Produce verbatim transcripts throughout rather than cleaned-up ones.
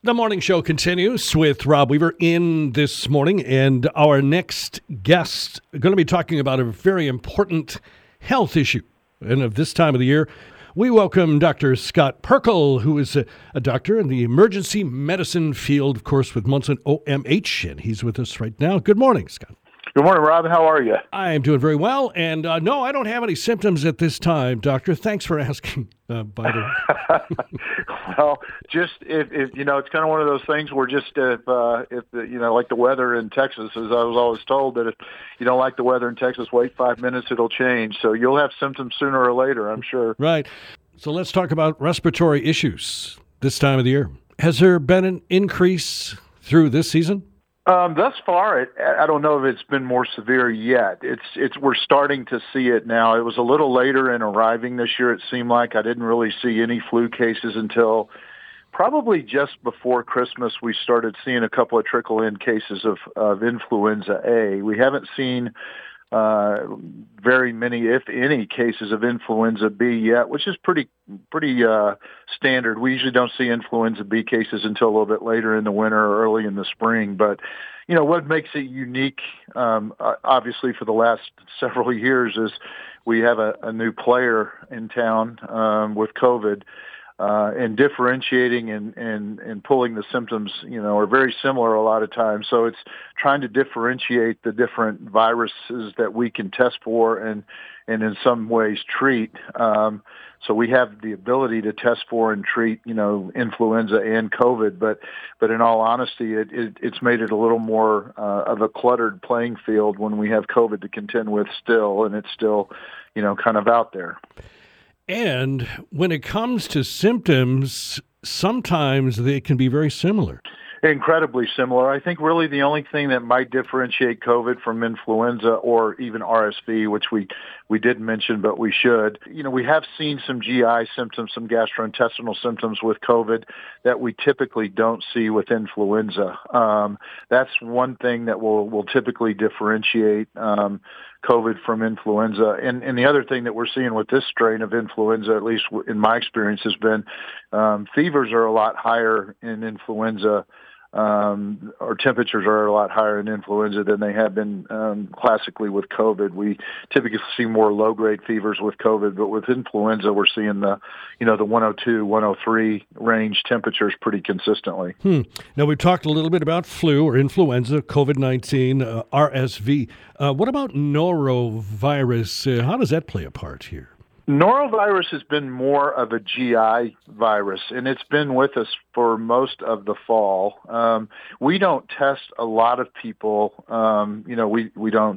The morning show continues with Rob Weaver in this morning, and our next guest going to be talking about a very important health issue. And of this time of the year, we welcome Doctor Scott Perkel, who is a, a doctor in the emergency medicine field, of course, with Munson O M H, and he's with us right now. Good morning, Scott. Good morning, Rob. How are you? I am doing very well, and uh, no, I don't have any symptoms at this time, Doctor. Thanks for asking, uh, by the way. Well, just if, if you know, it's kind of one of those things where just if uh, if the, you know, like the weather in Texas, as I was always told, that if you don't like the weather in Texas, wait five minutes, it'll change. So you'll have symptoms sooner or later, I'm sure. Right. So let's talk about respiratory issues this time of the year. Has there been an increase through this season? Um, thus far, it, I don't know if it's been more severe yet. It's it's we're starting to see it now. It was a little later in arriving this year. It seemed like I didn't really see any flu cases until probably just before Christmas. We started seeing a couple of trickle-in cases of, of influenza A. We haven't seen uh, very many, if any, cases of influenza B yet, which is pretty pretty uh, standard. We usually don't see influenza B cases until a little bit later in the winter or early in the spring. But, you know, what makes it unique, um, obviously, for the last several years is we have a, a new player in town um, with COVID. Uh, and differentiating and, and, and pulling the symptoms, you know, are very similar a lot of times. So it's trying to differentiate the different viruses that we can test for and, and in some ways treat. Um, so we have the ability to test for and treat, you know, influenza and COVID. But, but in all honesty, it, it, it's made it a little more uh, of a cluttered playing field when we have COVID to contend with still, and it's still, you know, kind of out there. And when it comes to symptoms, sometimes they can be very similar. Incredibly similar. I think really the only thing that might differentiate COVID from influenza or even R S V, which we, we didn't mention, but we should, you know, we have seen some G I symptoms, some gastrointestinal symptoms with COVID that we typically don't see with influenza. Um, that's one thing that will, will typically differentiate um, COVID from influenza. And, and the other thing that we're seeing with this strain of influenza, at least in my experience, has been um, fevers are a lot higher in influenza. Um, or temperatures are a lot higher in influenza than they have been um, classically with COVID. We typically see more low-grade fevers with COVID, but with influenza, we're seeing the, you know, the one oh two, one oh three range temperatures pretty consistently. Hmm. Now, we've talked a little bit about flu or influenza, COVID nineteen, uh, R S V. Uh, what about norovirus? Uh, how does that play a part here? Norovirus has been more of a G I virus, and it's been with us for most of the fall. Um, we don't test a lot of people. Um, you know, we, we don't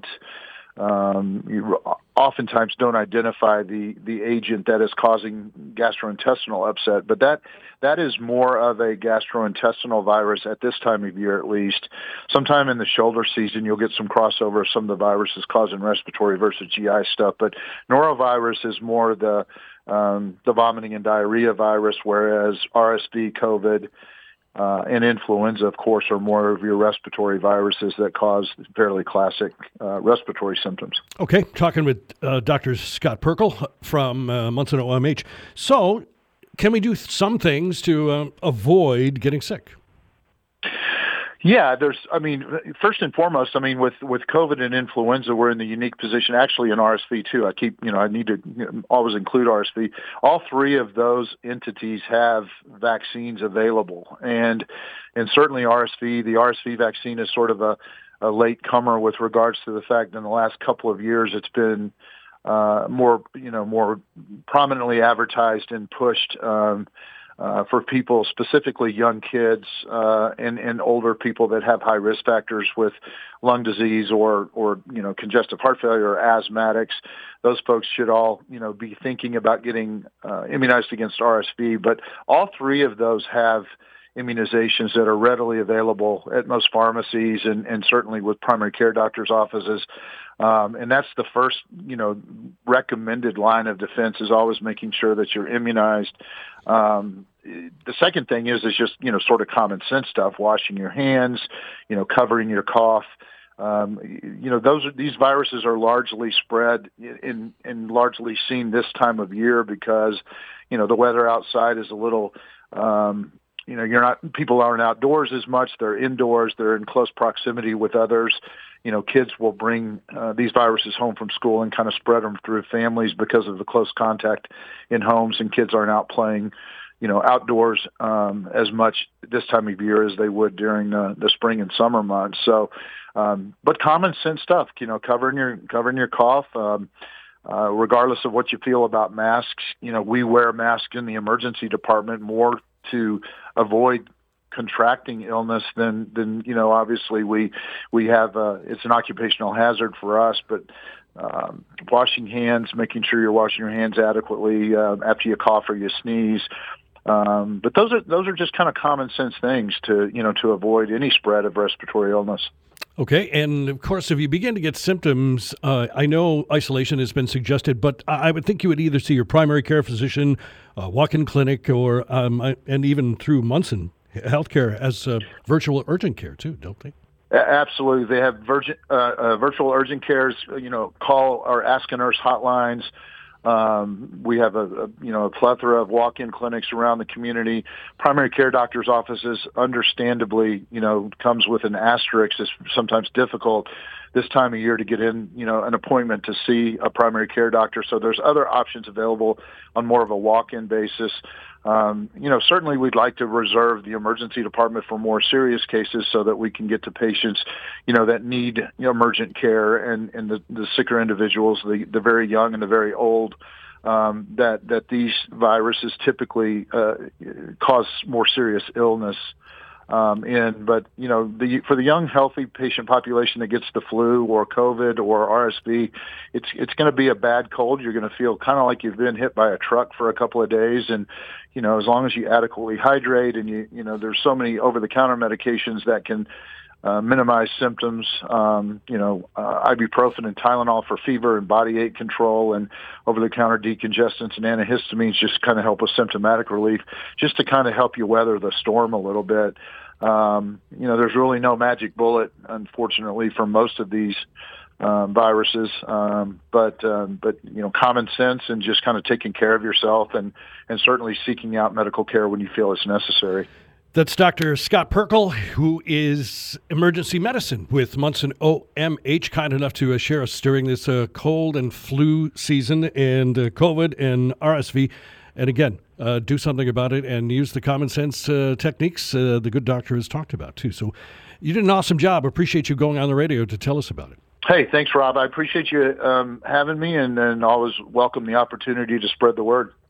um, you oftentimes don't identify the, the agent that is causing gastrointestinal upset, but that that is more of a gastrointestinal virus at this time of year, at least. Sometime in the shoulder season, you'll get some crossover of some of the viruses causing respiratory versus G I stuff, but norovirus is more the um, the vomiting and diarrhea virus, whereas R S V, COVID, Uh, and influenza, of course, are more of your respiratory viruses that cause fairly classic uh, respiratory symptoms. Okay, talking with uh, Doctor Scott Perkel from uh, Munson O M H. So, can we do some things to uh, avoid getting sick? Yeah, there's, I mean, first and foremost, I mean, with, with COVID and influenza, we're in the unique position, actually in R S V too. I keep, you know, I need to you know, always include R S V. All three of those entities have vaccines available. And, and certainly R S V, the R S V vaccine is sort of a, a late comer with regards to the fact that in the last couple of years, it's been uh, more, you know, more prominently advertised and pushed, um, Uh, for people, specifically young kids uh, and, and older people that have high risk factors with lung disease or, or, you know, congestive heart failure or asthmatics. Those folks should all, you know, be thinking about getting uh, immunized against R S V. But all three of those have immunizations that are readily available at most pharmacies and, and certainly with primary care doctors' offices. Um, and that's the first, you know, recommended line of defense is always making sure that you're immunized. Um, the second thing is, is just, you know, sort of common sense stuff, washing your hands, you know, covering your cough. Um, you know, those are, these viruses are largely spread in, and largely seen this time of year because, you know, the weather outside is a little, um, you know, you're not, people aren't outdoors as much. They're indoors. They're in close proximity with others. You know, kids will bring uh, these viruses home from school and kind of spread them through families because of the close contact in homes, and kids aren't out playing, you know, outdoors um, as much this time of year as they would during the, the spring and summer months. So, um, but common sense stuff, you know, covering your, covering your cough, um, uh, regardless of what you feel about masks. You know, we wear masks in the emergency department more to avoid contracting illness than, than, you know, obviously we, we have, uh, it's an occupational hazard for us, but, um, washing hands, making sure you're washing your hands adequately, uh, after you cough or you sneeze. Um, but those are, those are just kind of common sense things to, you know, to avoid any spread of respiratory illness. Okay. And of course, if you begin to get symptoms, uh, I know isolation has been suggested, but I would think you would either see your primary care physician, uh, walk-in clinic, or, um, and even through Munson Healthcare as uh, virtual urgent care too, don't they? Absolutely. They have virgin, uh, uh, virtual urgent cares, you know, call or ask a nurse hotlines. Um, we have a, a, you know, a plethora of walk-in clinics around the community. Primary care doctors' offices, understandably, you know, comes with an asterisk. It's sometimes difficult this time of year to get in, you know, an appointment to see a primary care doctor. So there's other options available on more of a walk-in basis. Um, you know, certainly we'd like to reserve the emergency department for more serious cases so that we can get to patients, you know, that need, you know, emergent care, and, and the, the sicker individuals, the, the very young and the very old, um, that, that these viruses typically uh, cause more serious illness. Um, and, but, you know, the, for the young, healthy patient population that gets the flu or COVID or R S V, it's, it's going to be a bad cold. You're going to feel kind of like you've been hit by a truck for a couple of days. And, you know, as long as you adequately hydrate, and you, you know, there's so many over-the-counter medications that can uh, minimize symptoms, um, you know, uh, ibuprofen and Tylenol for fever and body ache control, and over-the-counter decongestants and antihistamines just kind of help with symptomatic relief, just to kind of help you weather the storm a little bit. Um, you know, there's really no magic bullet, unfortunately, for most of these um, viruses, um, but um, but you know, common sense and just kind of taking care of yourself, and and certainly seeking out medical care when you feel it's necessary. That's Doctor Scott Perkel, who is emergency medicine with Munson O M H, kind enough to uh, share us during this uh, cold and flu season, and uh, COVID and R S V. And again, uh, do something about it and use the common sense uh, techniques uh, the good doctor has talked about too. So you did an awesome job. Appreciate you going on the radio to tell us about it. Hey, thanks, Rob. I appreciate you um, having me, and, and always welcome the opportunity to spread the word.